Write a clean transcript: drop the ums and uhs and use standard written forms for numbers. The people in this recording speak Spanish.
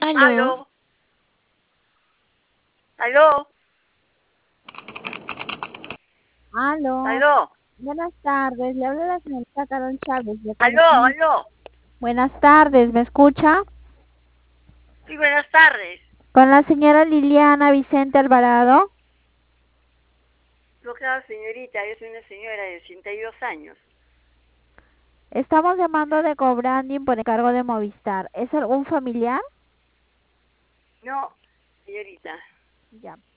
Aló, Aló, aló, aló. aló, Buenas tardes, le habla la señorita Carol Chávez de aló, California. aló. Buenas tardes, ¿me escucha? Sí, buenas tardes. Con la señora Liliana Vicente Alvarado. Yo creo, señorita, yo soy una señora de 82 años. Estamos llamando de cobranding por encargo de Movistar. ¿Es algún familiar? No, señorita. Ya.